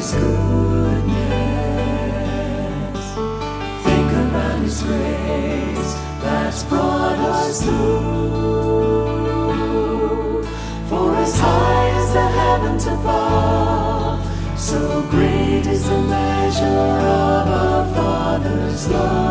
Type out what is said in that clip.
His goodness. Think about His grace that's brought us through. For as high as the heavens above, so great is the measure of our Father's love.